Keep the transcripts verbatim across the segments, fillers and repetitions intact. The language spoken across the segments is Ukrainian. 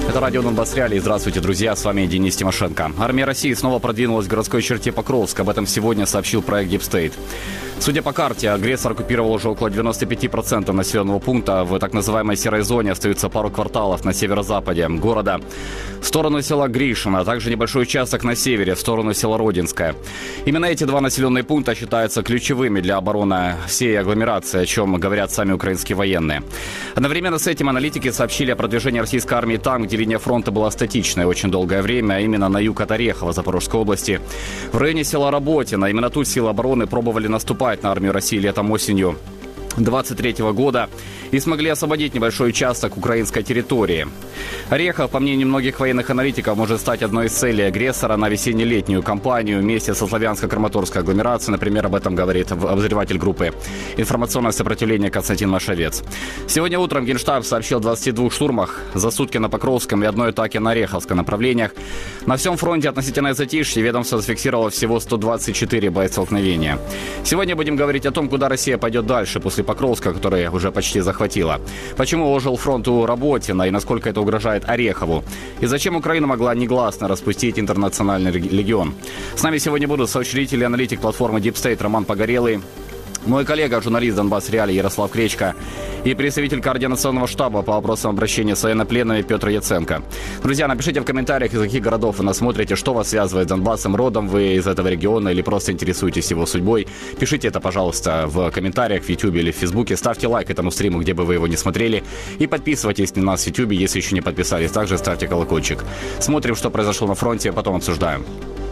Это радио Донбасс Реалии. Здравствуйте, друзья. С вами Денис Тимошенко. Армия России снова продвинулась в городской черте Покровска. Об этом сегодня сообщил проект Deep State. Судя по карте, агрессор оккупировал уже около девяносто пять процентов населенного пункта. В так называемой серой зоне остаются пару кварталов на северо-западе города в сторону села Гришино, а также небольшой участок на севере в сторону села Родинское. Именно эти два населенные пункта считаются ключевыми для обороны всей агломерации, о чем говорят сами украинские военные. Одновременно с этим аналитики сообщили о продвижении российской армии там, где линия фронта была статичной очень долгое время, а именно на юг от Орехова, Запорожской области. В районе села Работино именно тут силы обороны пробовали наступать на армию России летом-осенью двадцать третьего года и смогли освободить небольшой участок украинской территории. Орехов, по мнению многих военных аналитиков, может стать одной из целей агрессора на весенне-летнюю кампанию вместе со славянско-краматорской агломерацией. Например, об этом говорит обозреватель группы «Информационное сопротивление» Константин Машовец. Сегодня утром Генштаб сообщил о двадцати двух штурмах за сутки на Покровском и одной атаке на Ореховском направлениях. На всем фронте относительное затишье ведомство зафиксировало всего сто двадцать четыре боестолкновения. Сегодня будем говорить о том, куда Россия пойдет дальше после Покровска, который уже почти захватила. Почему ожил фронт у Работино и насколько это угрожает Орехову? И зачем Украина могла негласно распустить интернациональный легион? С нами сегодня будут соучредитель и аналитик платформы Deep State Роман Погорелый, мой коллега, журналист Донбасс Реалии Ярослав Кречко и представитель координационного штаба по вопросам обращения с военнопленными Петр Яценко. Друзья, напишите в комментариях, из каких городов вы нас смотрите, что вас связывает с Донбассом, родом вы из этого региона или просто интересуетесь его судьбой. Пишите это, пожалуйста, в комментариях в YouTube или в Фейсбуке. Ставьте лайк этому стриму, где бы вы его не смотрели. И подписывайтесь на нас в YouTube, если еще не подписались. Также ставьте колокольчик. Смотрим, что произошло на фронте, потом обсуждаем.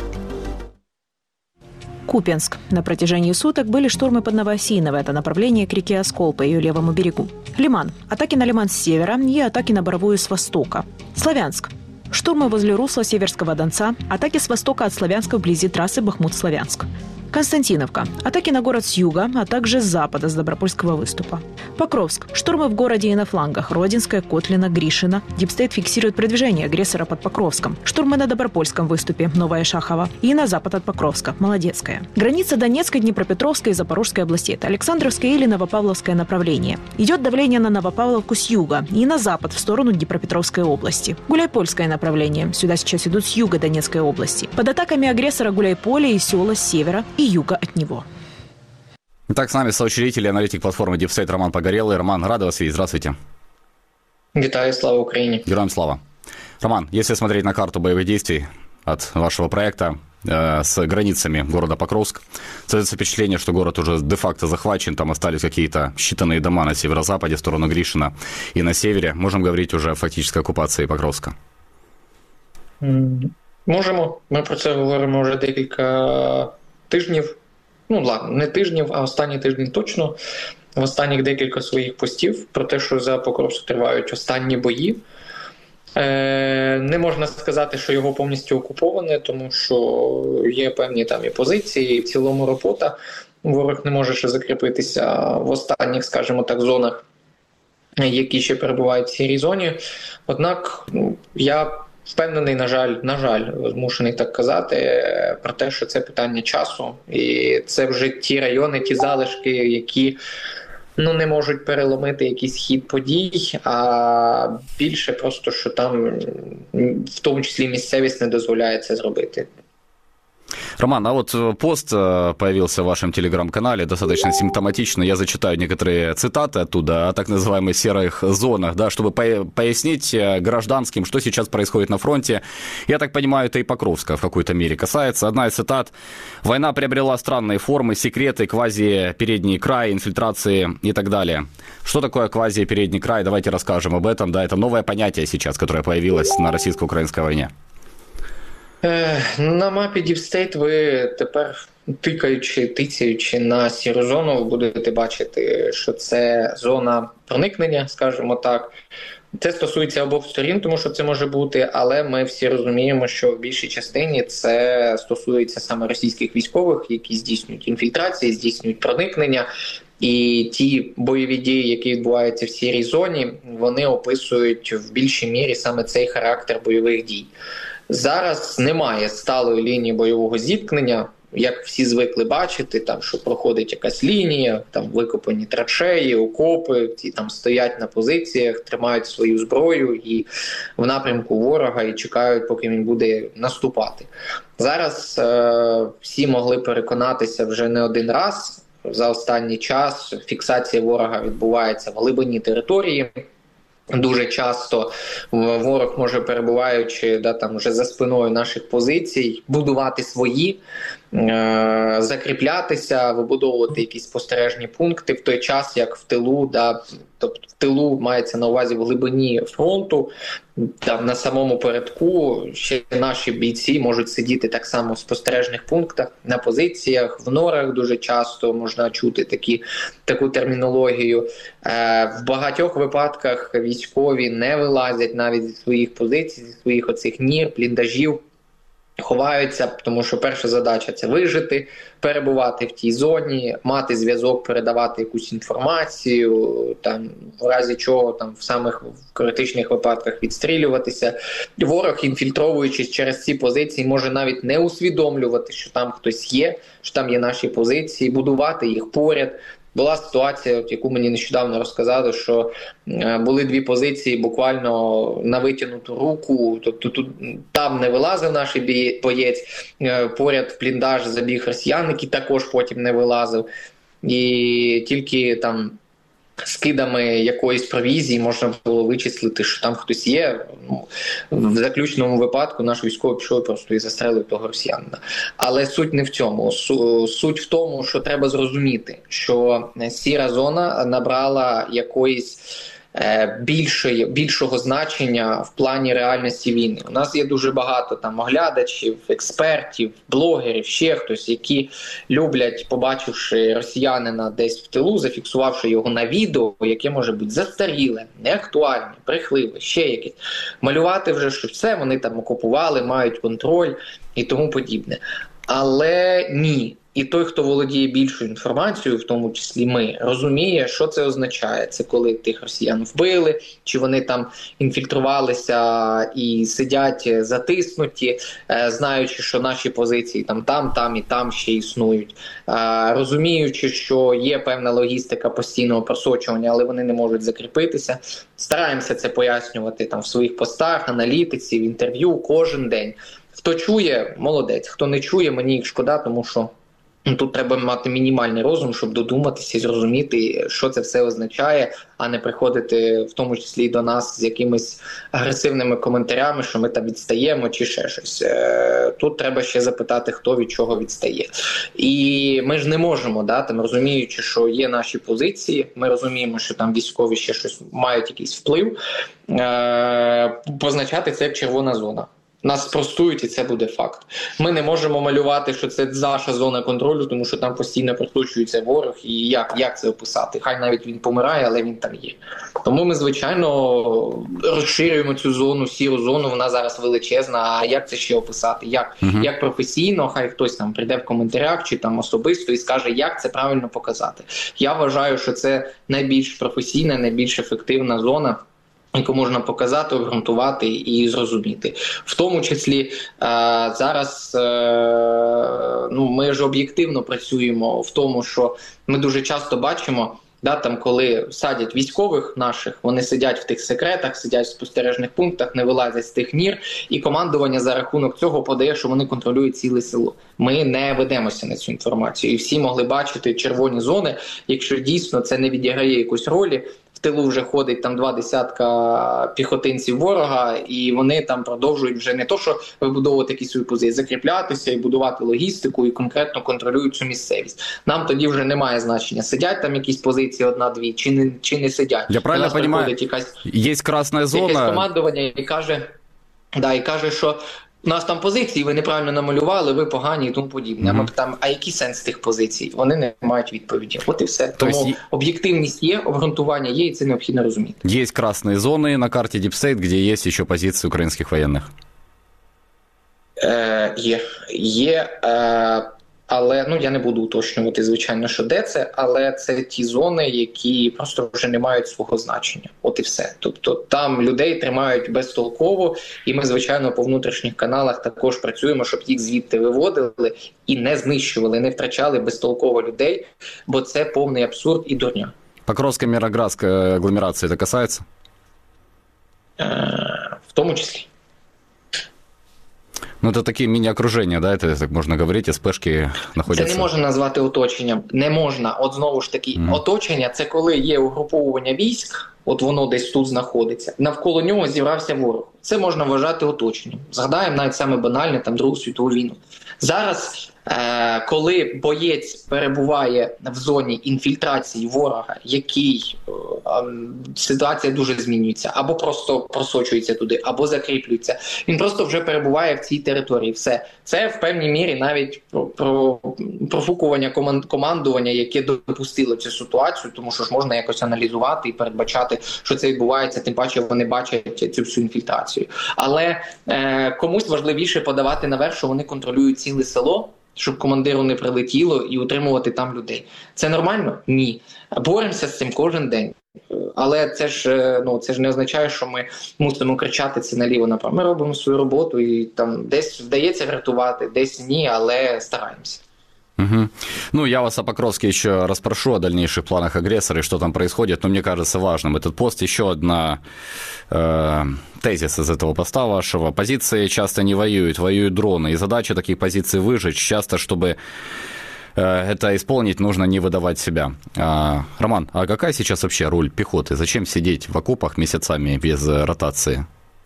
Купянск. На протяжении суток были штурмы под Новоосиново. Это направление к реке Оскол по ее левому берегу. Лиман. Атаки на Лиман с севера и атаки на Боровую с востока. Славянск. Штурмы возле русла Северского Донца. Атаки с востока от Славянска вблизи трассы Бахмут-Славянск. Константиновка. Атаки на город с юга, а также с запада, с Добропольского выступа. Покровск. Штурмы в городе и на флангах. Родинская, Котлина, Гришино. Дипстейт фиксирует продвижение агрессора под Покровском. Штурмы на Добропольском выступе. Новая Шахова. И на запад от Покровска. Молодецкая. Граница Донецкой, Днепропетровской и Запорожской областей. Это Александровское или Новопавловское направление. Идет давление на Новопавловку с юга и на запад в сторону Днепропетровской области. Гуляйпольское направление. Сюда сейчас идут с юга Донецкой области. Под атаками агрессора Гуляйполе и села с севера и юга от него. Итак, с нами соучредитель и аналитик платформы Deep State Роман Погорелый. Роман, рада вас видеть. Здравствуйте. Витаю, слава Украине. Героям слава. Роман, если смотреть на карту боевых действий от вашего проекта э, с границами города Покровск, создается впечатление, что город уже де-факто захвачен, там остались какие-то считанные дома на северо-западе, в сторону Гришина, и на севере. Можем говорить уже о фактической оккупации Покровска? Можемо. Ми про це говоримо вже декілька тижнів. Ну, ладно, не тижнів, а останні тижні точно. В останніх декілька своїх постів про те, що за Покровськ тривають останні бої. Е, не можна сказати, що його повністю окуповане, тому що є певні там і позиції, і в цілому робота. Ворог не може ще закріпитися в останніх, скажімо так, зонах, які ще перебувають в сірій зоні. Однак, ну, я впевнений, на жаль, на жаль, змушений так казати, про те, що це питання часу. І це вже ті райони, ті залишки, які ну, не можуть переломити якийсь хід подій, а більше просто, що там, в тому числі, місцевість не дозволяє це зробити. Роман, а вот пост появился в вашем телеграм-канале, достаточно симптоматично. Я зачитаю некоторые цитаты оттуда о так называемых серых зонах, да, чтобы пояснить гражданским, что сейчас происходит на фронте. Я так понимаю, это и Покровска в какой-то мере касается. Одна из цитат. «Война приобрела странные формы, секреты, квази-передний край, инфильтрации и так далее». Что такое квази-передний край? Давайте расскажем об этом. Да, это новое понятие сейчас, которое появилось на российско-украинской войне. На мапі Deep State ви тепер, тикаючи, тицяючи на сіру зону, ви будете бачити, що це зона проникнення, скажімо так. Це стосується обох сторін, тому що це може бути, але ми всі розуміємо, що в більшій частині це стосується саме російських військових, які здійснюють інфільтрації, здійснюють проникнення. І ті бойові дії, які відбуваються в сірій зоні, вони описують в більшій мірі саме цей характер бойових дій. Зараз немає сталої лінії бойового зіткнення як всі звикли бачити, там, що проходить якась лінія, там викопані траншеї, окопи, ті там стоять на позиціях, тримають свою зброю і в напрямку ворога і чекають, поки він буде наступати. Зараз е- всі могли переконатися вже не один раз. За останній час фіксація ворога відбувається в глибині території. Дуже часто ворог може, перебуваючи да, там, вже за спиною наших позицій, будувати свої, е- закріплятися, вибудовувати якісь спостережні пункти в той час, як в тилу, да, тобто в тилу мається на увазі в глибині фронту, там на самому передку ще наші бійці можуть сидіти так само в спостережних пунктах, на позиціях, в норах дуже часто можна чути такі, таку термінологію. Е, в багатьох випадках військові не вилазять навіть зі своїх позицій, зі своїх оцих нір, бліндажів, ховаються, тому що перша задача – це вижити, перебувати в тій зоні, мати зв'язок, передавати якусь інформацію, там, в разі чого там, в самих критичних випадках відстрілюватися. Ворог, інфільтровуючись через ці позиції, може навіть не усвідомлювати, що там хтось є, що там є наші позиції, будувати їх поряд. Була ситуація, яку мені нещодавно розказали, що були дві позиції буквально на витягнуту руку, тобто тут там не вилазив наш боєць, поряд в бліндаж забіг росіян, який також потім не вилазив, і тільки там скидами якоїсь провізії можна було вичислити, що там хтось є. Ну, в заключному випадку наш військовий пішов просто і застрелив того росіянина. Але суть не в цьому. Суть в тому, що треба зрозуміти, що сіра зона набрала якоїсь більшої, більшого значення в плані реальності війни. У нас є дуже багато там оглядачів, експертів, блогерів, ще хтось, які люблять, побачивши росіянина десь в тилу, зафіксувавши його на відео, яке може бути застаріле, неактуальне, брехливе, ще якесь, малювати вже, що все, вони там окупували, мають контроль і тому подібне. Але ні. І той, хто володіє більшою інформацією, в тому числі ми, розуміє, що це означає. Це коли тих росіян вбили, чи вони там інфільтрувалися і сидять затиснуті, знаючи, що наші позиції там, там, там і там ще існують. Розуміючи, що є певна логістика постійного просочування, але вони не можуть закріпитися. Стараємося це пояснювати там в своїх постах, аналітиці, в інтерв'ю кожен день. Хто чує – молодець, хто не чує – мені їх шкода, тому що тут треба мати мінімальний розум, щоб додуматися і зрозуміти, що це все означає, а не приходити в тому числі і до нас з якимись агресивними коментарями, що ми там відстаємо чи ще щось. Тут треба ще запитати, хто від чого відстає. І ми ж не можемо, да, там, розуміючи, що є наші позиції, ми розуміємо, що там військові ще щось мають якийсь вплив, позначати це як червона зона. Нас спростують, і це буде факт. Ми не можемо малювати, що це наша зона контролю, тому що там постійно просочується ворог, і як, як це описати? Хай навіть він помирає, але він там є. Тому ми, звичайно, розширюємо цю зону, сіру зону, вона зараз величезна, а як це ще описати? Як, угу. як професійно, хай хтось там прийде в коментарях чи там особисто і скаже, як це правильно показати. Я вважаю, що це найбільш професійна, найбільш ефективна зона, яку можна показати, обґрунтувати і зрозуміти. В тому числі е, зараз е, ну, ми ж об'єктивно працюємо в тому, що ми дуже часто бачимо, да, там, коли садять військових наших, вони сидять в тих секретах, сидять в спостережних пунктах, не вилазять з тих нір, і командування за рахунок цього подає, що вони контролюють ціле село. Ми не ведемося на цю інформацію. І всі могли бачити червоні зони, якщо дійсно це не відіграє якоїсь ролі. В тилу вже ходить там два десятка піхотинців ворога, і вони там продовжують вже не то, що вибудовувати якісь свої позиції, закріплятися і будувати логістику, і конкретно контролюють цю місцевість. Нам тоді вже немає значення, сидять там якісь позиції одна-дві, чи не, чи не сидять. Я правильно розумію, є красна зона. Якесь командування і каже, да, і каже, що у нас там позиції, ви неправильно намалювали, ви погані і тому подібне. Mm-hmm. А ми питаємо, а який сенс тих позицій? Вони не мають відповіді. От і все. Тому есть... об'єктивність є, обґрунтування є, і це необхідно розуміти. Є красні зони на карті Deep State, де є ще позиції українських воєнних? Е, є. Є. Е, Але, ну, я не буду уточнювати, звичайно, що де це, але це ті зони, які просто вже не мають свого значення. От і все. Тобто там людей тримають безтолково, і ми, звичайно, по внутрішніх каналах також працюємо, щоб їх звідти виводили і не знищували, не втрачали безтолково людей, бо це повний абсурд і дурня. Покровская, Мироградская агломерации это касается? Е, в тому числі. Ну, это такие мини-окружения, да, это так можна говорити, СПшки знаходяться. Це не можна назвати оточенням. Не можна. От знову ж таки, mm. оточення – це коли є угруповування військ, от воно десь тут знаходиться, навколо нього зібрався ворог. Це можна вважати оточенням. Згадаємо навіть саме банальне, там, Другу світову війну. Зараз, е- коли боєць перебуває в зоні інфільтрації ворога, який е- е- ситуація дуже змінюється, або просто просочується туди, або закріплюється, він просто вже перебуває в цій території. Все. Це в певній мірі навіть про, про профукування команд- командування, яке допустило цю ситуацію, тому що ж можна якось аналізувати і передбачати, що це відбувається, тим паче вони бачать цю всю інфільтрацію. Але е, комусь важливіше подавати наверх, що вони контролюють ціле село, щоб командиру не прилетіло і утримувати там людей. Це нормально? Ні. Боремося з цим кожен день. Але це ж, ну, це ж не означає, що ми мусимо кричати це наліво-направо. Ми робимо свою роботу і там десь вдається врятувати, десь ні, але стараємося. Угу. Ну, я вас о Покровске еще расспрошу о дальнейших планах агрессора и что там происходит, но мне кажется важным этот пост. Еще одна э, тезис из этого поста вашего. Позиции часто не воюют, воюют дроны. И задача таких позиций выжечь. Часто, чтобы э, это исполнить, нужно не выдавать себя. А, Роман, а какая сейчас вообще роль пехоты? Зачем сидеть в окопах месяцами без ротации?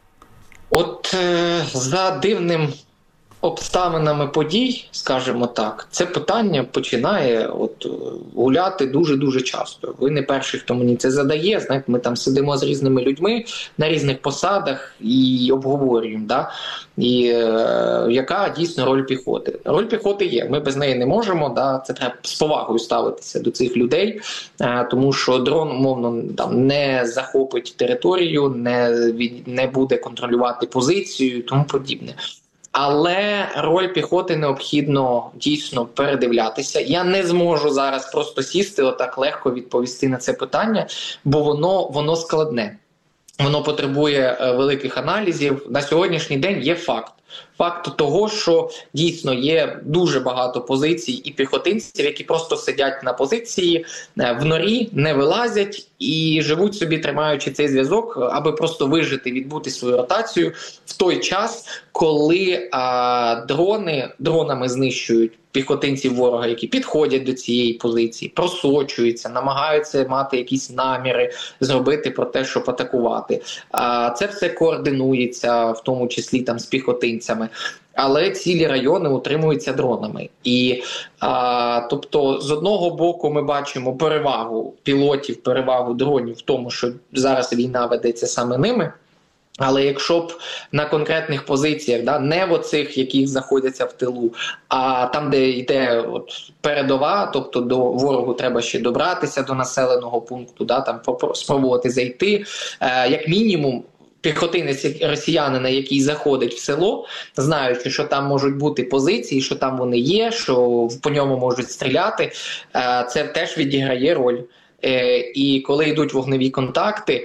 От е, за дивним обставинами подій, скажімо так, це питання починає от гуляти дуже-дуже часто. Ви не перший, хто мені це задає. Знаєте, ми там сидимо з різними людьми на різних посадах і обговорюємо, да? І е, яка дійсно роль піхоти. Роль піхоти є, ми без неї не можемо, да? Це треба з повагою ставитися до цих людей, е, тому що дрон, умовно, там, не захопить територію, не, не буде контролювати позицію і тому подібне. Але роль піхоти необхідно дійсно передивлятися. Я не зможу зараз просто сісти отак легко відповісти на це питання, бо воно, воно складне. Воно потребує великих аналізів. На сьогоднішній день є факт. Факт того, що дійсно є дуже багато позицій і піхотинців, які просто сидять на позиції, в норі, не вилазять і живуть собі, тримаючи цей зв'язок, аби просто вижити, відбути свою ротацію в той час, коли а, дрони, дронами знищують піхотинців ворога, які підходять до цієї позиції, просочуються, намагаються мати якісь наміри зробити про те, щоб атакувати. А, це все координується, в тому числі там з піхотинцями. Але цілі райони утримуються дронами. І, а, тобто, з одного боку ми бачимо перевагу пілотів, перевагу дронів в тому, що зараз війна ведеться саме ними. Але якщо б на конкретних позиціях, да, не в оцих, яких знаходяться в тилу, а там, де йде от передова, тобто до ворогу треба ще добратися до населеного пункту, да, там спробувати зайти, е, як мінімум, піхотинець росіянина, який заходить в село, знаючи, що там можуть бути позиції, що там вони є, що по ньому можуть стріляти, е, це теж відіграє роль. Е, і коли йдуть вогневі контакти,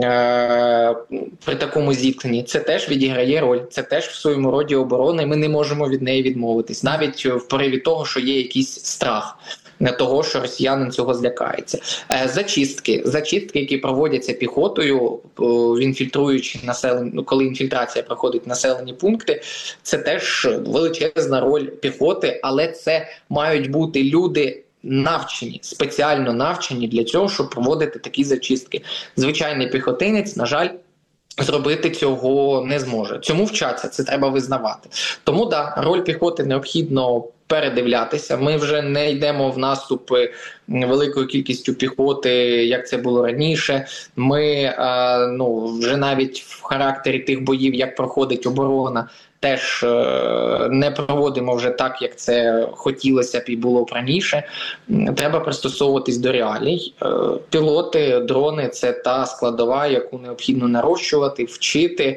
при такому зіткненні, це теж відіграє роль, це теж в своєму роді оборони, ми не можемо від неї відмовитись, навіть в пориві того, що є якийсь страх не того, що росіянин цього злякається. Зачистки, зачистки, які проводяться піхотою, інфільтруючи населення, коли інфільтрація проходить в населені пункти, це теж величезна роль піхоти, але це мають бути люди навчені, спеціально навчені для цього, щоб проводити такі зачистки. Звичайний піхотинець, на жаль, зробити цього не зможе. Цьому вчаться, це треба визнавати. Тому, да, роль піхоти необхідно передивлятися. Ми вже не йдемо в наступи великою кількістю піхоти, як це було раніше. Ми е, ну, вже навіть в характері тих боїв, як проходить оборона, теж е, не проводимо вже так, як це хотілося б і було б раніше. Треба пристосовуватись до реалій. Е, пілоти, дрони – це та складова, яку необхідно нарощувати, вчити,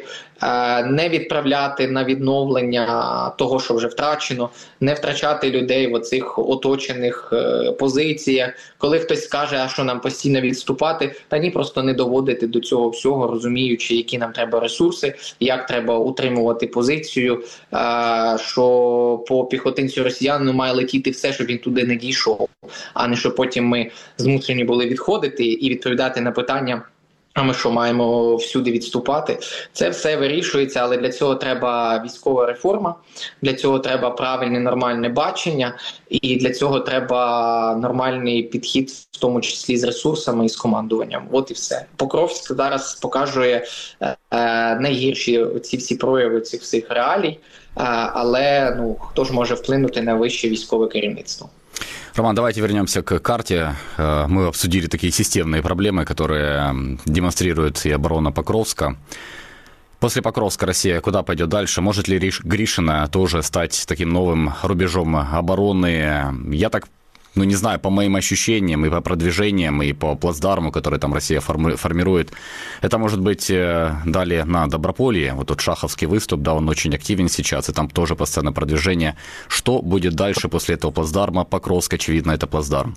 не відправляти на відновлення того, що вже втрачено, не втрачати людей в оцих оточених позиціях. Коли хтось скаже, а що нам постійно відступати, та ні, просто не доводити до цього всього, розуміючи, які нам треба ресурси, як треба утримувати позицію, що по піхотинцю росіян має летіти все, щоб він туди не дійшов, а не що потім ми змушені були відходити і відповідати на питання, а ми що, маємо всюди відступати? Це все вирішується, але для цього треба військова реформа, для цього треба правильне, нормальне бачення, і для цього треба нормальний підхід, в тому числі з ресурсами і з командуванням. От і все. Покровськ зараз показує е, найгірші ці всі прояви цих всіх реалій, е, але ну, хто ж може вплинути на вище військове керівництво? Роман, давайте вернемся к карте. Мы обсудили такие системные проблемы, которые демонстрирует и оборона Покровска. После Покровска Россия куда пойдет дальше? Может ли Гришино тоже стать таким новым рубежом обороны? Я так, ну не знаю, по моим ощущениям и по продвижениям, и по плацдарму, который там Россия форми- формирует, это может быть далее на Доброполье. Вот тот шаховский выступ, да, он очень активен сейчас, и там тоже постоянное продвижение. Что будет дальше после этого плацдарма? Покровск, очевидно, это плацдарм.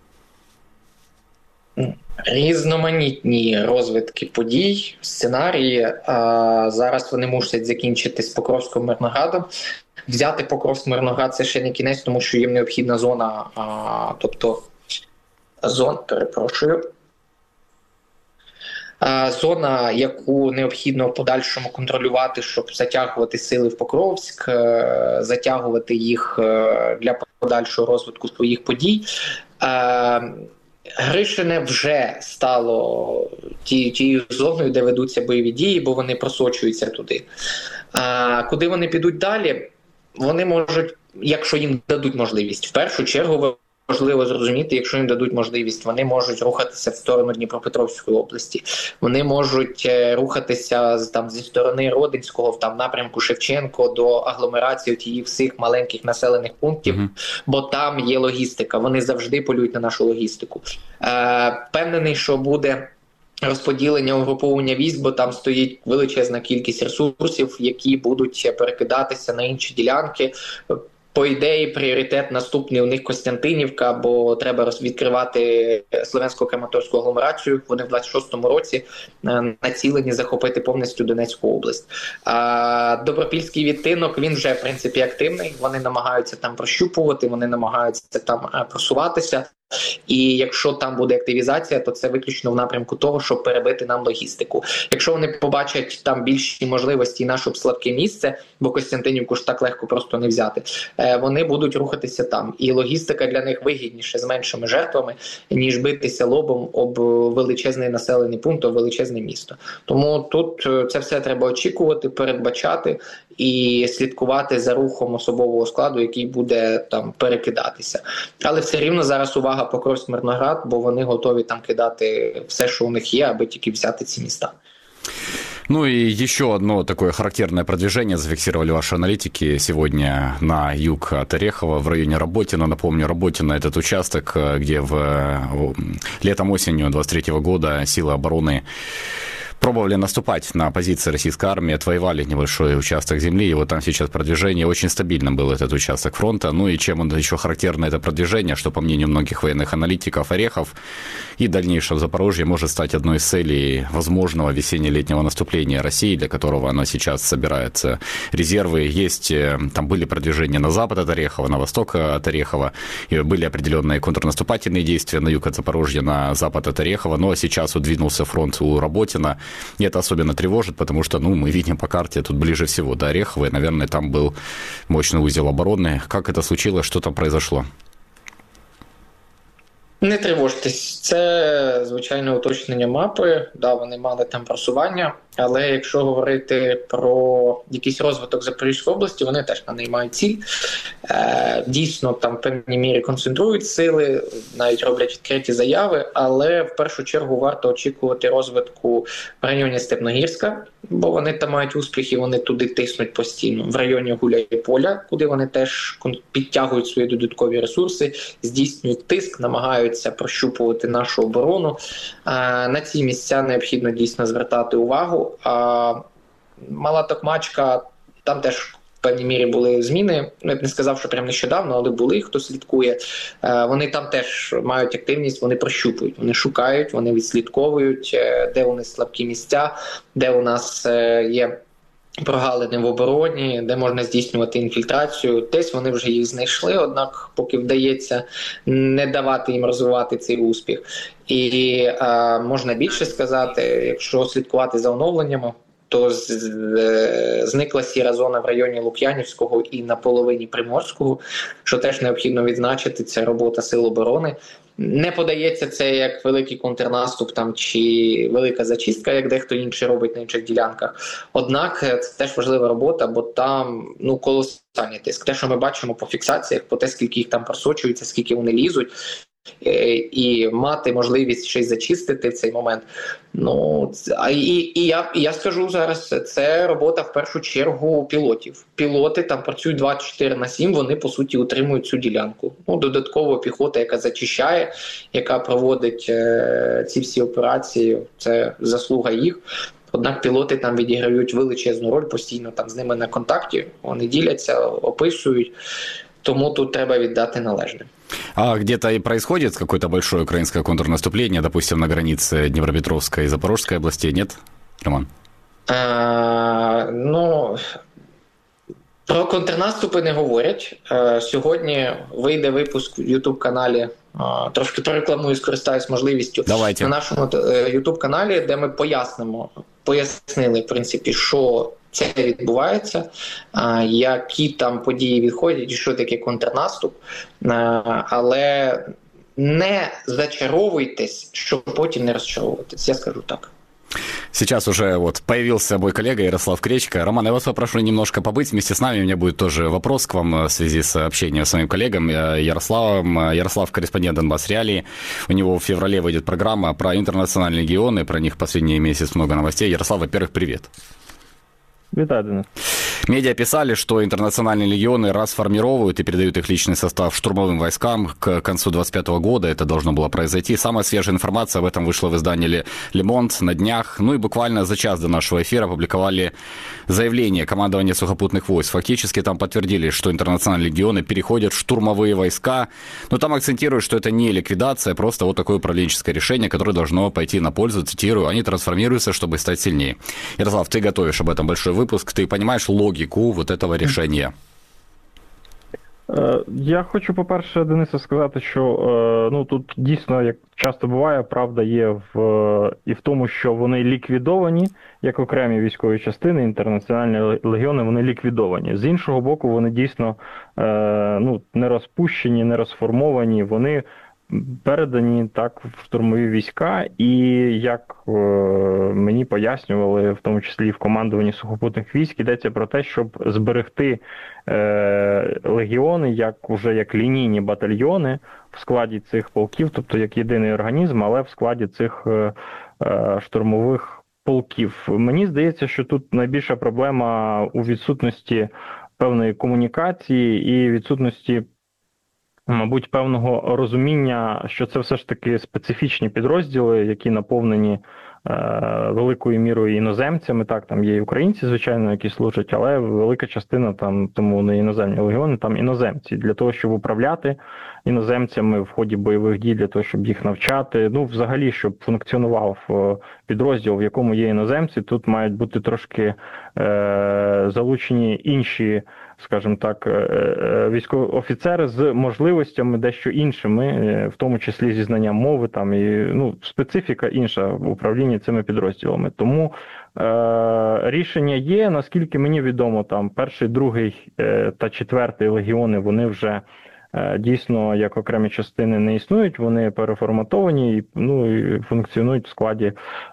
Різноманітні розвитки подій, сценарії. А зараз вони мусять закінчити з Покровськом Мирноградом. Взяти Покровськ Мирноград – це ще не кінець, тому що їм необхідна зона, а, тобто зон, перепрошую, а, зона, яку необхідно в подальшому контролювати, щоб затягувати сили в Покровськ, затягувати їх для подальшого розвитку своїх подій. А, Гришине вже стало ті, тією зоною, де ведуться бойові дії, бо вони просочуються туди. А куди вони підуть далі? Вони можуть, якщо їм дадуть можливість, в першу чергу важливо зрозуміти, якщо їм дадуть можливість, вони можуть рухатися в сторону Дніпропетровської області, вони можуть рухатися там зі сторони Родинського, в там напрямку Шевченко до агломерації тієї всіх маленьких населених пунктів, mm-hmm. бо там є логістика, вони завжди полюють на нашу логістику. Е, впевнений, що буде розподілення, угруповання військ, бо там стоїть величезна кількість ресурсів, які будуть перекидатися на інші ділянки. По ідеї, пріоритет наступний у них Костянтинівка, бо треба відкривати Слов'янсько-Краматорську агломерацію. Вони в двадцять шостому році націлені захопити повністю Донецьку область. А Добропільський відтинок, він вже, в принципі, активний. Вони намагаються там прощупувати, вони намагаються там просуватися. І якщо там буде активізація, то це виключно в напрямку того, щоб перебити нам логістику. Якщо вони побачать там більші можливості і наше слабке місце, бо Костянтинівку ж так легко просто не взяти, вони будуть рухатися там. І логістика для них вигідніше з меншими жертвами, ніж битися лобом об величезний населений пункт, об величезне місто. Тому тут це все треба очікувати, передбачати і слідкувати за рухом особового складу, який буде там перекидатися. Але все рівно зараз увага Покровськ Мирноград, бо вони готові там кидати все, що у них є, аби тільки взяти ці міста. Ну и еще одно такое характерное продвижение зафиксировали ваши аналитики сегодня на юг от Орехова в районе Работино. Напомню, Работино – этот участок, где в летом-осенью двадцать третьего года силы обороны пробовали наступать на позиции российской армии, отвоевали небольшой участок земли, и вот там сейчас продвижение, очень стабильным был этот участок фронта. Ну и чем он еще характерно, это продвижение, что, по мнению многих военных аналитиков, Орехов и дальнейшее Запорожье может стать одной из целей возможного весенне-летнего наступления России, для которого она сейчас собирает резервы. Есть, там были продвижения на запад от Орехова, на восток от Орехова, и были определенные контрнаступательные действия на юг от Запорожья, на запад от Орехова, но сейчас удвинулся фронт у Работино. И это особенно тревожит, потому что, ну, мы видим по карте, тут ближе всего до Орехова, и, наверное, там был мощный узел обороны. Как это случилось, что там произошло? Не тривожтесь, це звичайне уточнення мапи, да, вони мали там просування, але якщо говорити про якийсь розвиток Запорізької області, вони теж на неї мають ціль. Е, дійсно, там в певній мірі концентрують сили, навіть роблять відкриті заяви, але в першу чергу варто очікувати розвитку в районі Степногірська, бо вони там мають успіхи, вони туди тиснуть постійно. В районі Гуляйполя, куди вони теж підтягують свої додаткові ресурси, здійснюють тиск, намагаються прощупувати нашу оборону. Е, на ці місця необхідно дійсно звертати увагу. А Мала Токмачка, там теж в певній мірі були зміни. Я б не сказав, що прям нещодавно, але були, хто слідкує. Вони там теж мають активність, вони прощупують, вони шукають, вони відслідковують, де у них слабкі місця, де у нас є прогалини в обороні, де можна здійснювати інфільтрацію. Десь вони вже їх знайшли, однак поки вдається не давати їм розвивати цей успіх. І е, можна більше сказати, якщо слідкувати за оновленнями, то з, е, зникла сіра зона в районі Лук'янівського і на половині Приморського, що теж необхідно відзначити, це робота Сил оборони. Не подається це як великий контрнаступ там, чи велика зачистка, як дехто інший робить на інших ділянках. Однак це теж важлива робота, бо там ну, колосальний тиск. Те, що ми бачимо по фіксаціях, по те, скільки їх там просочується, скільки вони лізуть, і мати можливість щось зачистити в цей момент. Ну, а і, і, я, і я скажу зараз, це робота в першу чергу пілотів. Пілоти там працюють двадцять чотири на сім, вони по суті утримують цю ділянку. Ну, додатково піхота, яка зачищає, яка проводить е, ці всі операції, це заслуга їх. Однак пілоти там відіграють величезну роль, постійно там з ними на контакті, вони діляться, описують, тому тут треба віддати належне. А где-то и происходит какое-то большое украинское контрнаступление, допустим, на границе Днепропетровской и Запорожской областей, нет, Роман? А, ну, про контрнаступи не говорять. А, сьогодні вийде випуск в ютуб-каналі, а, трошки прорекламую, скористаюсь можливістю. Давайте. На нашому ютуб-каналі, де ми пояснимо, пояснили, в принципі, що це відбувається, які там події відходять і що таке контрнаступ. Але не зачаровуйтесь, щоб потім не розчаровуватись, я скажу так. Сейчас уже вот появился мой коллега Ярослав Кречко. Роман, я вас попрошу немножко побыть вместе с нами. У меня будет тоже вопрос к вам в связи с общением с моим коллегом Ярославом. Ярослав — корреспондент Донбасс Реалии. У него в феврале выйдет программа про интернациональные легионы. Про них последний месяц много новостей. Ярослав, во-первых, привет. Витаю, Денис. Медиа писали, что интернациональные легионы расформировывают и передают их личный состав штурмовым войскам к концу двадцать пятого года. Это должно было произойти. Самая свежая информация об этом вышла в издании Le Monde на днях. Ну и буквально за час до нашего эфира опубликовали заявление командования сухопутных войск. Фактически там подтвердили, что интернациональные легионы переходят в штурмовые войска. Но там акцентируют, что это не ликвидация, просто вот такое управленческое решение, которое должно пойти на пользу. Цитирую: они трансформируются, чтобы стать сильнее. Ярослав, ты готовишь об этом большой выпуск. Ты понимаешь логику вот этого решения? Я хочу, по-перше, Денисе, сказати, що ну, тут дійсно, як часто буває, правда є в, і в тому, що вони ліквідовані, як окремі військові частини, інтернаціональні легіони, вони ліквідовані. З іншого боку, вони дійсно ну, не розпущені, не розформовані, вони передані так в штурмові війська, і як е, мені пояснювали, в тому числі і в командуванні сухопутних військ, йдеться про те, щоб зберегти е, легіони як уже як лінійні батальйони в складі цих полків, тобто як єдиний організм, але в складі цих е, е, штурмових полків. Мені здається, що тут найбільша проблема у відсутності певної комунікації і відсутності, мабуть, певного розуміння, що це все ж таки специфічні підрозділи, які наповнені е, великою мірою іноземцями. Так, там є і українці, звичайно, які служать, але велика частина, там, тому не іноземні легіони, там іноземці. Для того, щоб управляти іноземцями в ході бойових дій, для того, щоб їх навчати, ну, взагалі, щоб функціонував підрозділ, в якому є іноземці, тут мають бути трошки е, залучені інші, скажімо так, військові офіцери з можливостями дещо іншими, в тому числі зі знанням мови, там і ну специфіка інша в управлінні цими підрозділами. Тому е, рішення є, наскільки мені відомо, там перший, другий е, та четвертий легіони, вони вже дійсно як окремі частини не існують, вони переформатовані і, ну, і функціонують в складі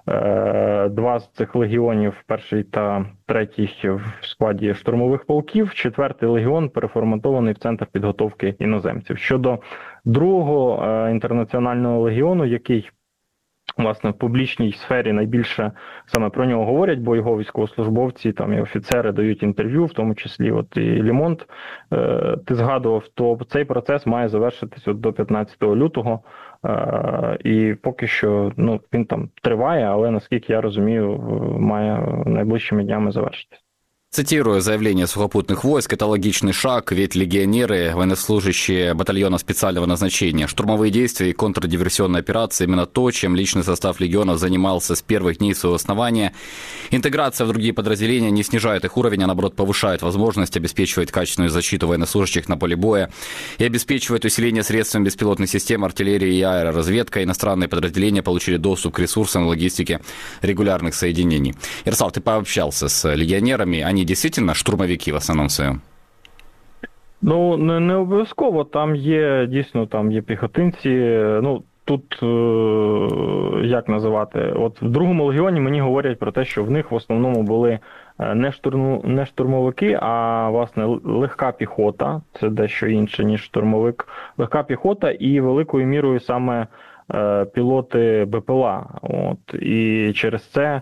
е, два з цих легіонів, перший та третій в складі штурмових полків, четвертий легіон переформатований в центр підготовки іноземців. Щодо другого е, інтернаціонального легіону, який власне в публічній сфері найбільше саме про нього говорять, бо його військовослужбовці там і офіцери дають інтерв'ю, в тому числі от і Le Monde, е, ти згадував, то цей процес має завершитись от до п'ятнадцятого лютого. І поки що ну, він там триває, але, наскільки я розумію, має найближчими днями завершитися. Цитирую заявление сухопутных войск, это логичный шаг, ведь легионеры, военнослужащие батальона специального назначения, штурмовые действия и контрдиверсионные операции – именно то, чем личный состав легионов занимался с первых дней своего основания. Интеграция в другие подразделения не снижает их уровень, а наоборот повышает возможность обеспечивать качественную защиту военнослужащих на поле боя и обеспечивает усиление средствами беспилотных систем, артиллерии и аэроразведка. Иностранные подразделения получили доступ к ресурсам и логистике регулярных соединений. Ярослав, ты пообщался с легионерами, они дійсно штурмовики в основному своєму? Ну, не, не обов'язково. Там є, дійсно, там є піхотинці. Ну, тут, як називати, от в другому легіоні мені говорять про те, що в них в основному були не, штурму, не штурмовики, а, власне, легка піхота. Це дещо інше, ніж штурмовик. Легка піхота і великою мірою саме пілоти БПЛА. От. І через це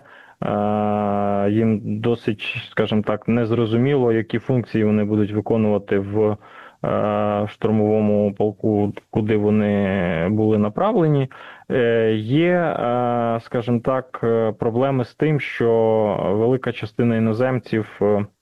їм досить, скажімо так, незрозуміло, які функції вони будуть виконувати в штурмовому полку, куди вони були направлені. Є, скажімо так, проблеми з тим, що велика частина іноземців,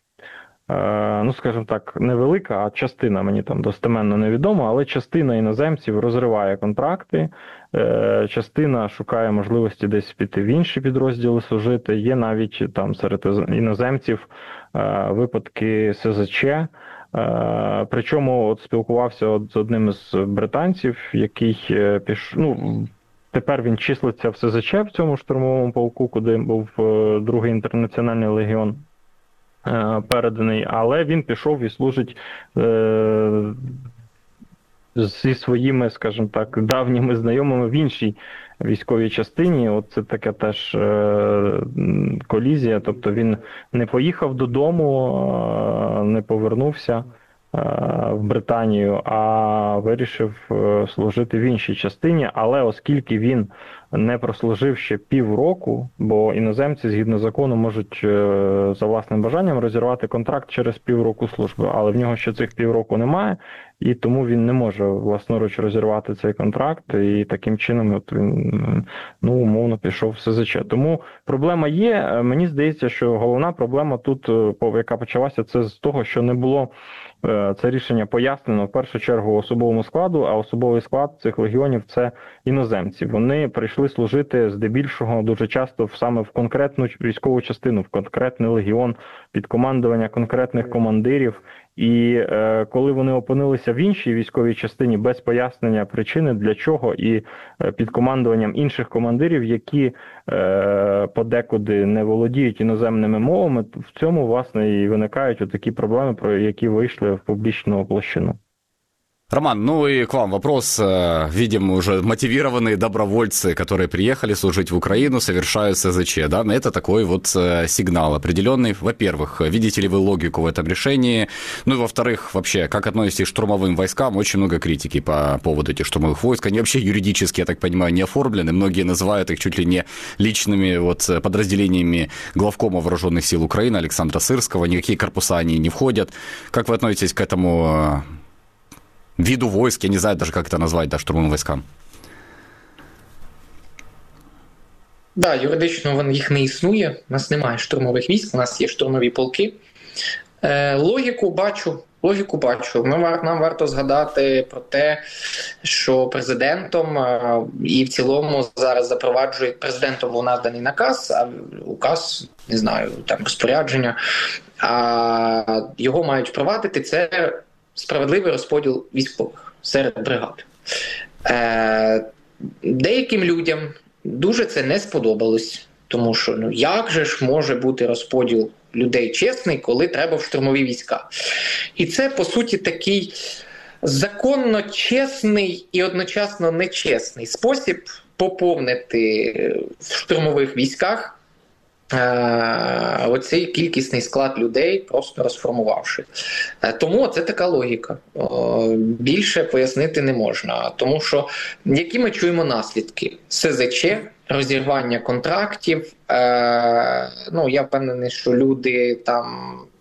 ну, скажімо так, невелика, а частина, мені там достеменно невідомо, але частина іноземців розриває контракти, частина шукає можливості десь піти в інші підрозділи служити. Є навіть там серед іноземців випадки ес зет че. Причому от спілкувався от з одним із британців, який пішов, ну, тепер він числиться в ес зет че в цьому штурмовому полку, куди був другий інтернаціональний легіон переданий, але він пішов і служить е, зі своїми, скажімо так, давніми знайомими в іншій військовій частині. От це таке теж е, колізія, тобто він не поїхав додому, е, не повернувся е, в Британію, а вирішив е, служити в іншій частині, але оскільки він не прослужив ще півроку, бо іноземці, згідно закону, можуть за власним бажанням розірвати контракт через півроку служби, але в нього ще цих півроку немає, і тому він не може власноруч розірвати цей контракт, і таким чином от він, ну, умовно пішов в ес зет че. Тому проблема є. Мені здається, що головна проблема тут, яка почалася, це з того, що не було це рішення пояснено в першу чергу особовому складу, а особовий склад цих легіонів – це іноземці. Вони прийшли служити здебільшого дуже часто саме в конкретну військову частину, в конкретний легіон, під командування конкретних командирів. І е, коли вони опинилися в іншій військовій частині без пояснення причини, для чого, і е, під командуванням інших командирів, які е, подекуди не володіють іноземними мовами, в цьому, власне, і виникають отакі проблеми, про які вийшли в публічну площину. Роман, ну и к вам вопрос. Видим уже мотивированные добровольцы, которые приехали служить в Украину, совершают эс зет че. Да? Это такой вот сигнал определенный. Во-первых, видите ли вы логику в этом решении? Ну и во-вторых, вообще, как относитесь к штурмовым войскам? Очень много критики по поводу этих штурмовых войск. Они вообще юридически, я так понимаю, не оформлены. Многие называют их чуть ли не личными вот подразделениями главкома вооруженных сил Украины Александра Сырского. Никакие корпуса они не входят. Как вы относитесь к этому виду войск, я не знаю даже, как это назвать, да, штурмовым войскам? Да, юридично їх не існує, у нас немає штурмових військ, у нас є штурмові полки. Е, логіку бачу, логіку бачу. Ми, нам варто згадати про те, що президентом е, і в цілому зараз запроваджує, президентом був наданий наказ, а указ, не знаю, там розпорядження, а його мають впровадити, це справедливий розподіл військових серед бригад. Е, деяким людям дуже це не сподобалось, тому що ну як же ж може бути розподіл людей чесний, коли треба в штурмові війська. І це, по суті, такий законно чесний і одночасно нечесний спосіб поповнити в штурмових військах Е, оцей кількісний склад людей, просто розформувавши. Е, тому це така логіка. О, більше пояснити не можна. Тому що, які ми чуємо наслідки? ес зет че, розірвання контрактів. Е, ну, я впевнений, що люди там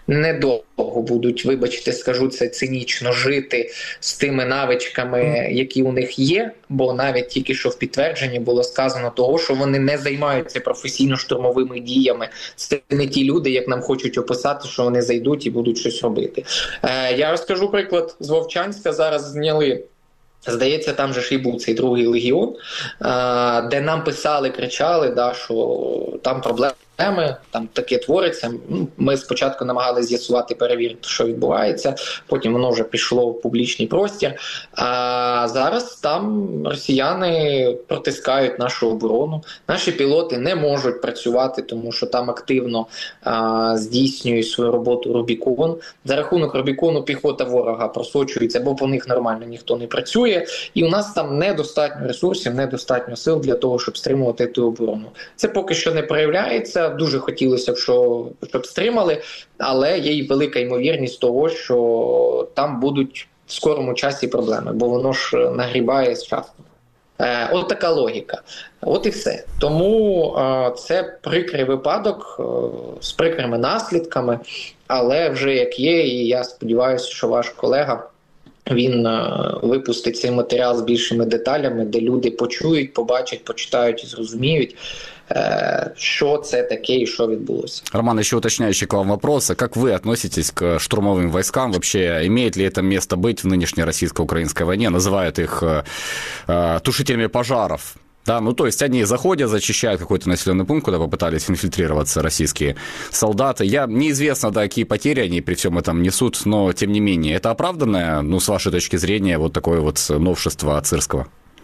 недовго будуть, вибачте, скажу це цинічно, жити з тими навичками, які у них є, бо навіть тільки що в підтвердженні було сказано того, що вони не займаються професійно штурмовими діями. Це не ті люди, як нам хочуть описати, що вони зайдуть і будуть щось робити. Е, я розкажу приклад з Вовчанська. Зараз зняли, здається, там же ж і був цей другий легіон, де нам писали, кричали, да, що там проблеми, там таке твориться. Ми спочатку намагалися з'ясувати, перевірити, що відбувається, потім воно вже пішло в публічний простір. А зараз там росіяни протискають нашу оборону. Наші пілоти не можуть працювати, тому що там активно а, здійснюють свою роботу Рубікон. За рахунок Рубікону піхота ворога просочується, бо по них нормально ніхто не працює. І у нас там недостатньо ресурсів, недостатньо сил для того, щоб стримувати ту оборону. Це поки що не проявляється. Дуже хотілося б, що, щоб стримали, але є й велика ймовірність того, що там будуть в скорому часі проблеми, бо воно ж нагрібає з часом. Е, от така логіка. От і все. Тому е, це прикрий випадок е, з прикрими наслідками, але вже як є, і я сподіваюся, що ваш колега, він е, випустить цей матеріал з більшими деталями, де люди почують, побачать, почитають і зрозуміють, что це таке и что відбулося. Роман, еще уточняющий к вам вопрос. Как вы относитесь к штурмовым войскам? Вообще, имеет ли это место быть в нынешней российско-украинской войне? Называют их э, тушителями пожаров. Да, ну то есть они заходят, зачищают какой-то населенный пункт, куда попытались инфильтрироваться российские солдаты. Я неизвестно, да, какие потери они при всем этом несут, но тем не менее, это оправданное, ну, с вашей точки зрения, вот такое вот новшество от Сырского?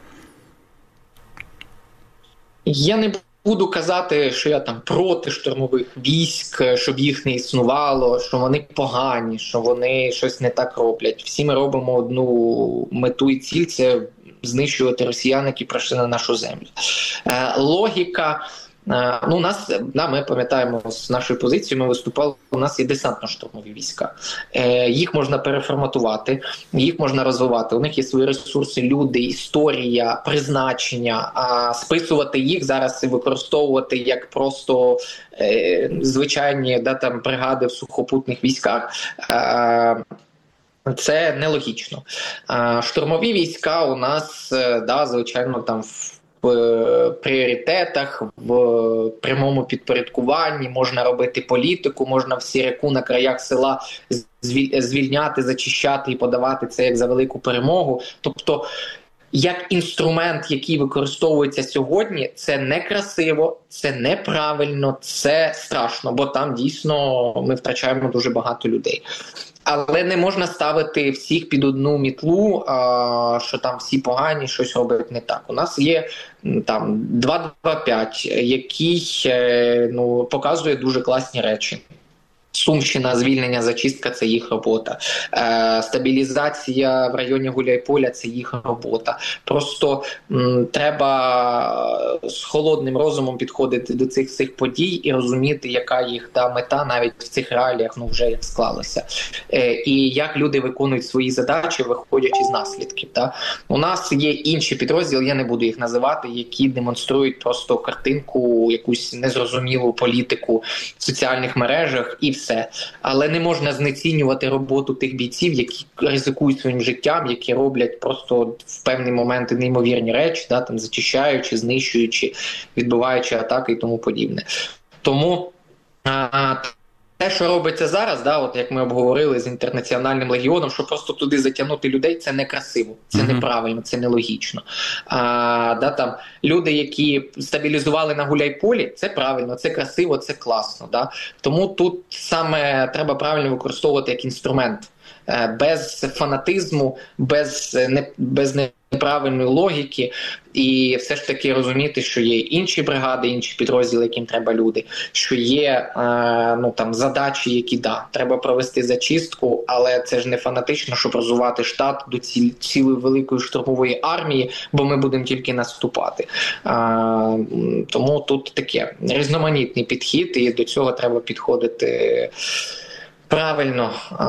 Я не буду казати, що я там проти штурмових військ, щоб їх не існувало, що вони погані, що вони щось не так роблять. Всі ми робимо одну мету і ціль – це знищувати росіян, які прийшли на нашу землю. Е, логіка... Ну, у нас, да, ми пам'ятаємо з нашої позиції, ми виступали, у нас є десантно-штурмові війська. Е, їх можна переформатувати, їх можна розвивати. У них є свої ресурси, люди, історія, призначення. А списувати їх зараз і використовувати як просто е, звичайні, да, там, бригади в сухопутних військах е, – це нелогічно. Е, штурмові війська у нас, да, звичайно, там в в пріоритетах, в прямому підпорядкуванні, можна робити політику, можна всі реку на краях села звільняти, зачищати і подавати це як за велику перемогу. Тобто, як інструмент, який використовується сьогодні, це некрасиво, це неправильно, це страшно, бо там дійсно ми втрачаємо дуже багато людей. Але не можна ставити всіх під одну мітлу, а, що там всі погані, щось роблять не так. У нас є там два два п'ять, який ну, показує дуже класні речі. Сумщина, звільнення, зачистка – це їх робота. Е, стабілізація в районі Гуляйполя – це їх робота. Просто м, треба з холодним розумом підходити до цих всіх подій і розуміти, яка їх та мета навіть в цих реаліях, ну, вже як склалося. Е, і як люди виконують свої задачі, виходячи з наслідків. Та? У нас є інші підрозділи, я не буду їх називати, які демонструють просто картинку, якусь незрозумілу політику в соціальних мережах і все. Все. Але не можна знецінювати роботу тих бійців, які ризикують своїм життям, які роблять просто в певні моменти неймовірні речі, да, там, зачищаючи, знищуючи, відбиваючи атаки і тому подібне. Тому а, те, що робиться зараз, да, от як ми обговорили з Інтернаціональним легіоном, що просто туди затягнути людей, це некрасиво, це mm-hmm. неправильно, це нелогічно. А, да, там, люди, які стабілізували на Гуляйполі, це правильно, це красиво, це класно. Да? Тому тут саме треба правильно використовувати як інструмент. Без фанатизму, без, не, без неправильної логіки, і все ж таки розуміти, що є інші бригади, інші підрозділи, яким треба люди, що є е, ну, там, задачі, які, да, треба провести зачистку, але це ж не фанатично, щоб розвивати штат до ці, цілої великої штурмової армії, бо ми будемо тільки наступати. Е, тому тут таке різноманітний підхід, і до цього треба підходити правильно,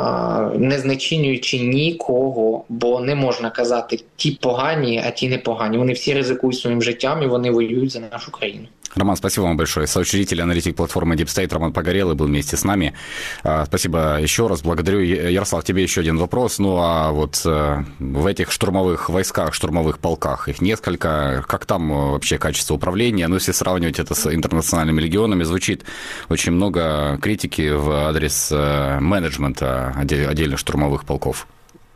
не знецінюючи нікого, бо не можна казати ті погані, а ті не погані. Вони всі ризикують своїм життям і вони воюють за нашу країну. Роман, спасибо вам большое. Соучредитель, аналитик платформы Deep State Роман Погорелый был вместе с нами. Спасибо еще раз, благодарю. Ярослав, тебе еще один вопрос. Ну, а вот в этих штурмовых войсках, штурмовых полках, их несколько, как там вообще качество управления? Ну, если сравнивать это с интернациональными легионами, звучит очень много критики в адрес менеджмента отдельных штурмовых полков.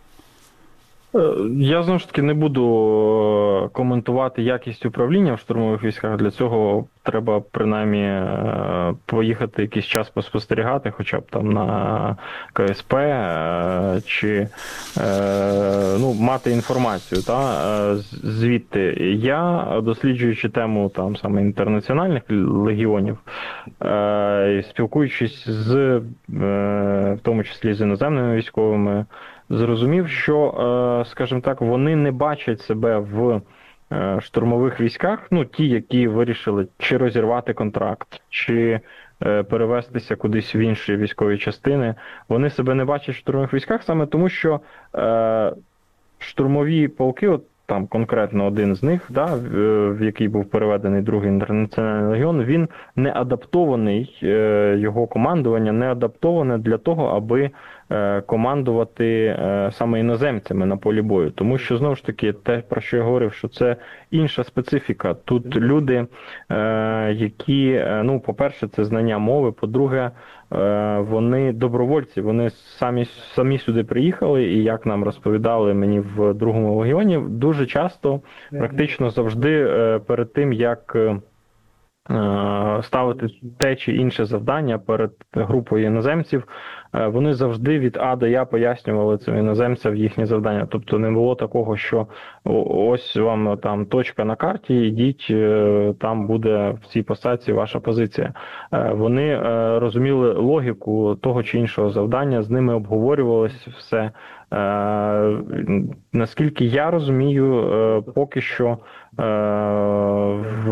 Я, знову ж таки, не буду коментувати якість управління в штурмових військах. Для цього треба, принаймні, поїхати якийсь час поспостерігати, хоча б там на ка ес пе, чи ну, мати інформацію та, звідти. Я, досліджуючи тему там саме інтернаціональних легіонів, спілкуючись з, в тому числі з іноземними військовими, зрозумів, що, скажімо так, вони не бачать себе в штурмових військах, ну, ті, які вирішили чи розірвати контракт, чи перевестися кудись в інші військові частини, вони себе не бачать в штурмових військах саме тому, що е, штурмові полки, от там конкретно один з них, да, в який був переведений другий інтернаціональний легіон, він не адаптований, е, його командування не адаптоване для того, аби командувати саме іноземцями на полі бою. Тому що, знову ж таки, те, про що я говорив, що це інша специфіка. Тут люди, які, ну, по-перше, це знання мови, по-друге, вони добровольці, вони самі, самі сюди приїхали, і як нам розповідали мені в другому легіоні, дуже часто, практично завжди перед тим, як ставити те чи інше завдання перед групою іноземців, вони завжди від А до Я пояснювали цим іноземцям їхні завдання. Тобто не було такого, що ось вам там точка на карті, йдіть, там буде в цій посадці ваша позиція. Вони розуміли логіку того чи іншого завдання, з ними обговорювалось все. Наскільки я розумію, поки що в,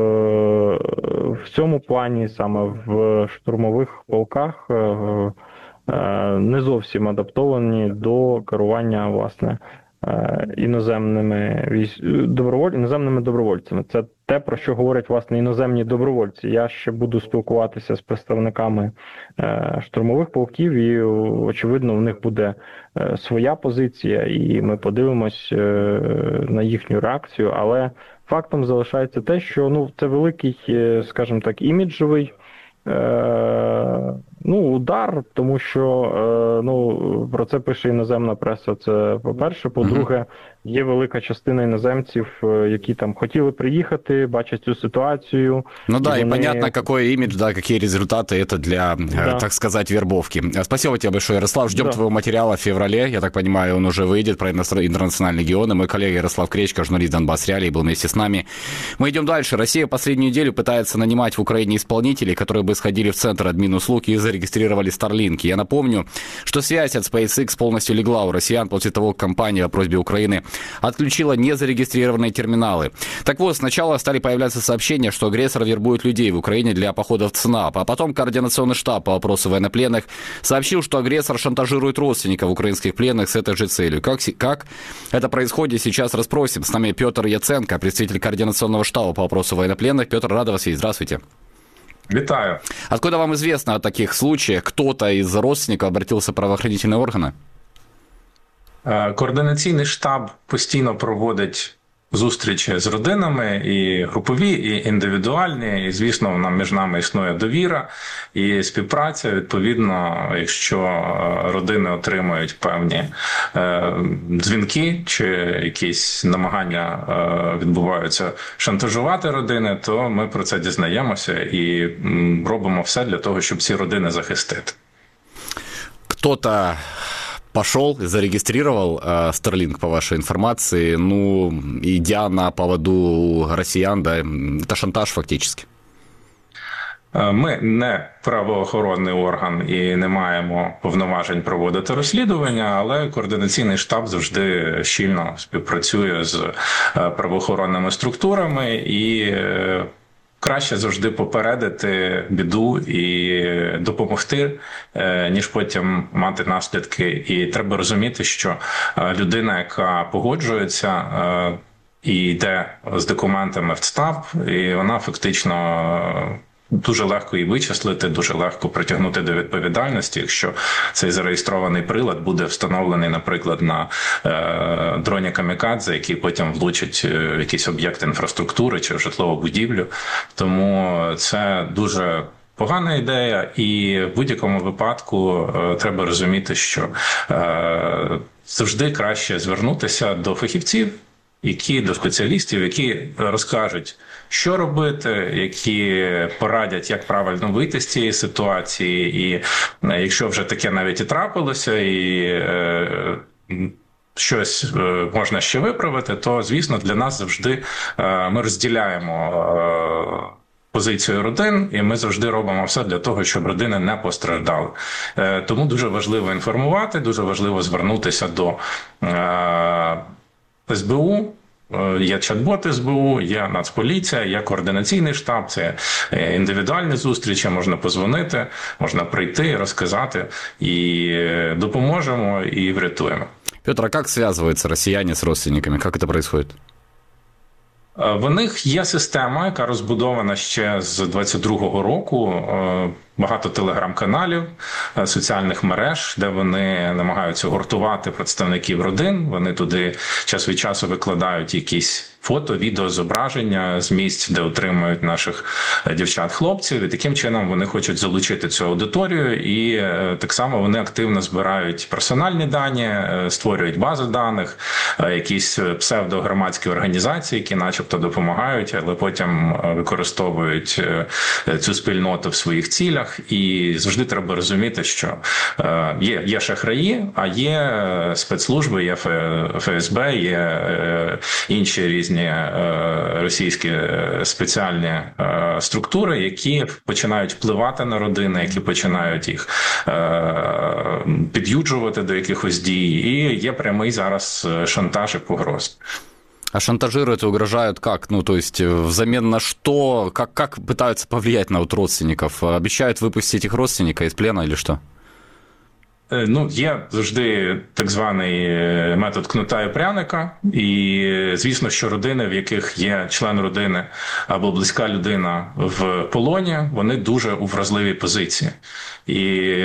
в цьому плані, саме в штурмових полках, не зовсім адаптовані до керування, власне, іноземними військ... доброволь... іноземними добровольцями. Це те, про що говорять, власне, іноземні добровольці. Я ще буду спілкуватися з представниками штурмових полків, і, очевидно, в них буде своя позиція, і ми подивимось на їхню реакцію. Але фактом залишається те, що, ну, це великий, скажімо так, іміджовий ну, удар, тому що, ну, про це пише іноземна преса, це по-перше. По-друге, є велика частина іноземців, які там хотіли приїхати, бачать цю ситуацію. Ну да, и и вони... понятно, какой имидж, да, какие результаты это для, да. так сказать, вербовки. Спасибо тебе большое, Ярослав. Ждем да. твоего материала в феврале. Я так понимаю, он уже выйдет про интернациональные легионы. Мой коллега Ярослав Кречко, журналист Донбасс Реалии, был вместе с нами. Мы идем дальше. Россия последнюю неделю пытается нанимать в Украине исполнителей, которые бы сходили в центр админ-услуг и зарегистрировали Starlink. Я напомню, что связь от SpaceX полностью легла у россиян после того, как компания о просьбе Украины отключила незарегистрированные терминалы. Так вот, сначала стали появляться сообщения, что агрессор вербует людей в Украине для похода в ЦНАП, а потом Координационный штаб по вопросу военнопленных сообщил, что агрессор шантажирует родственников украинских пленных с этой же целью. Как, как это происходит, сейчас расспросим. С нами Петр Яценко, представитель Координационного штаба по вопросу военнопленных. Петр, рада вас видеть. Здравствуйте. Витаю. Откуда вам известно о таких случаях? Кто-то из родственников обратился в правоохранительные органы? Координаційний штаб постійно проводить зустрічі з родинами, і групові, і індивідуальні, і, звісно, нам, між нами існує довіра і співпраця. Відповідно, якщо родини отримують певні е, дзвінки чи якісь намагання е, відбуваються шантажувати родини, то ми про це дізнаємося і м, робимо все для того, щоб ці родини захистити. Кто-то пошел и зарегистрировал э, Starlink, по вашей информации, ну, идя на поводу россиян, да, это шантаж фактически. Ми не правоохоронний орган і не маємо повноважень проводити розслідування, але координаційний штаб завжди щільно співпрацює з правоохоронними структурами і краще завжди попередити біду і допомогти, ніж потім мати наслідки. І треба розуміти, що людина, яка погоджується і йде з документами в ЦНАП, і вона фактично дуже легко її вичислити, дуже легко притягнути до відповідальності, якщо цей зареєстрований прилад буде встановлений, наприклад, на е, дроні камікадзе, який потім влучить в якийсь об'єкт інфраструктури чи в житлову будівлю. Тому це дуже погана ідея, і в будь-якому випадку е, треба розуміти, що е, завжди краще звернутися до фахівців, які до спеціалістів, які розкажуть, що робити, які порадять, як правильно вийти з цієї ситуації, і якщо вже таке навіть і трапилося, і е, щось е, можна ще виправити, то, звісно, для нас завжди е, ми розділяємо е, позицію родин, і ми завжди робимо все для того, щоб родини не постраждали. Е, тому дуже важливо інформувати, дуже важливо звернутися до е, ес бе у, є чат-бот ес бе у, є Нацполіція, є координаційний штаб, це індивідуальні зустрічі, можна позвонити, можна прийти, розказати, і допоможемо, і врятуємо. Петр, а как связываются россияне с родственниками? Как это происходит? В них є система, яка розбудована ще з двадцять другого року. Багато телеграм-каналів, соціальних мереж, де вони намагаються гуртувати представників родин. Вони туди час від часу викладають якісь фото, відео, зображення з місць, де отримують наших дівчат-хлопців. І таким чином вони хочуть залучити цю аудиторію. І так само вони активно збирають персональні дані, створюють бази даних, якісь псевдогромадські організації, які начебто допомагають, але потім використовують цю спільноту в своїх цілях. І завжди треба розуміти, що є, є шахраї, а є спецслужби, є еф ес бе, є інші різні російські спеціальні структури, які починають впливати на родини, які починають їх під'юджувати до якихось дій. І є прямий зараз шантаж і погроз. А шантажируют и угрожают как? Ну, то есть, взамен на что? Как, как пытаются повлиять на вот родственников? Обещают выпустить их родственника из плена или что? Ну, є завжди так званий метод кнута і пряника. І, звісно, що родини, в яких є член родини або близька людина в полоні, вони дуже у вразливій позиції. І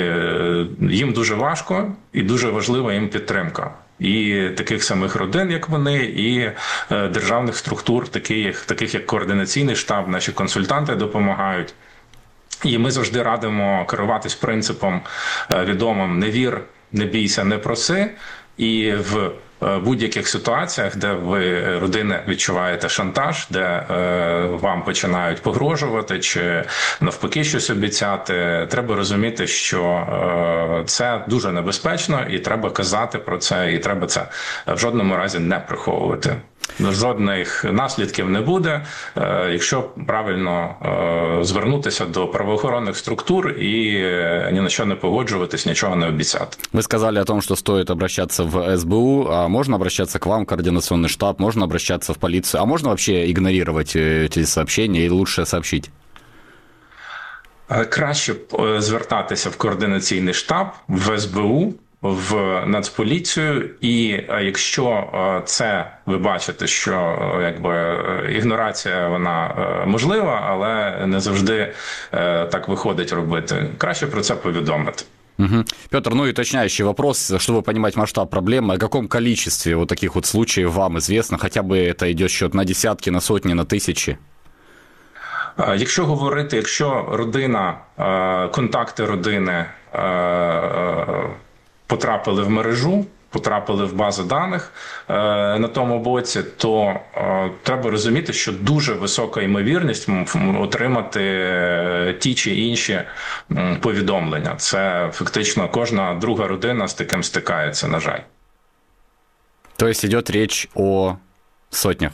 їм дуже важко, і дуже важлива їм підтримка. І таких самих родин, як вони, і державних структур, таких, таких як координаційний штаб, наші консультанти допомагають. І ми завжди радимо керуватись принципом відомим «не вір, не бійся, не проси». І в будь-яких ситуаціях, де ви, родини, відчуваєте шантаж, де е, вам починають погрожувати чи навпаки щось обіцяти, треба розуміти, що е, це дуже небезпечно, і треба казати про це, і треба це в жодному разі не приховувати. Жодних наслідків не буде, якщо правильно звернутися до правоохоронних структур і ні на що не погоджуватись, нічого не обіцяти. Вы сказали о том, что стоит обращаться в ес бе у, а можно обращаться к вам, в координационный штаб, можно обращаться в полицию, а можно вообще игнорировать эти сообщения и лучше сообщить? Краще звертатися в координаційний штаб, в ес бе у, в Нацполіцію, і якщо це ви бачите, що якби ігнорація вона можлива, але не завжди так виходить робити, краще про це повідомити. Угу. Петр, ну и уточняющий вопрос, чтобы понимать масштаб проблемы, о каком количестве вот таких вот случаев вам известно, хотя бы это идет счет на десятки, на сотни, на тисячі? Якщо говорити, якщо родина, контакти родини потрапили в мережу, потрапили в базу даних е, на тому боці, то е, треба розуміти, що дуже висока ймовірність отримати е, ті чи інші е, повідомлення. Це фактично кожна друга родина з таким стикається, на жаль. Тобто йде річ о сотнях?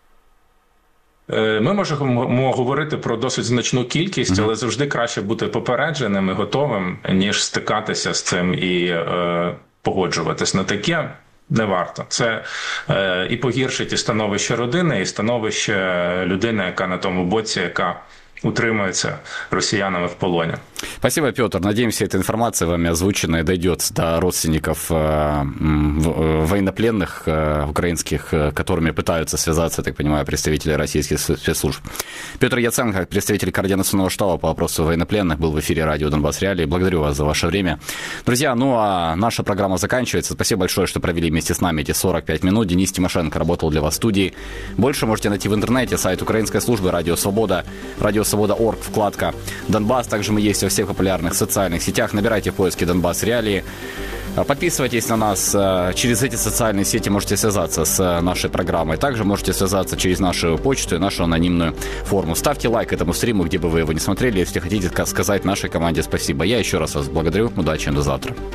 Ми можемо говорити про досить значну кількість, але завжди краще бути попередженим і готовим, ніж стикатися з цим і е, погоджуватись на таке. Не варто. Це е, і погіршить і становище родини, і становище людини, яка на тому боці, яка утримуються росіянами в полоні. Спасибо, Петр. Надеемся, эта информация вами озвученная дойдет до родственников военнопленных украинских, которыми пытаются связаться, я так понимаю, представители российских спецслужб. Петр Яценко, представитель координационного штаба по вопросу военнопленных, был в эфире радио «Донбасс Реалии». Благодарю вас за ваше время. Друзья, ну а наша программа заканчивается. Спасибо большое, что провели вместе с нами эти сорок пять минут. Денис Тимошенко работал для вас в студии. Больше можете найти в интернете, сайт украинской службы «Радио Свобода», радио свобода точка орг, вкладка «Донбасс». Также мы есть во всех популярных социальных сетях. Набирайте в поиске «Донбасс Реалии». Подписывайтесь на нас. Через эти социальные сети можете связаться с нашей программой. Также можете связаться через нашу почту и нашу анонимную форму. Ставьте лайк этому стриму, где бы вы его не смотрели, если хотите сказать нашей команде спасибо. Я еще раз вас благодарю. Удачи, до завтра.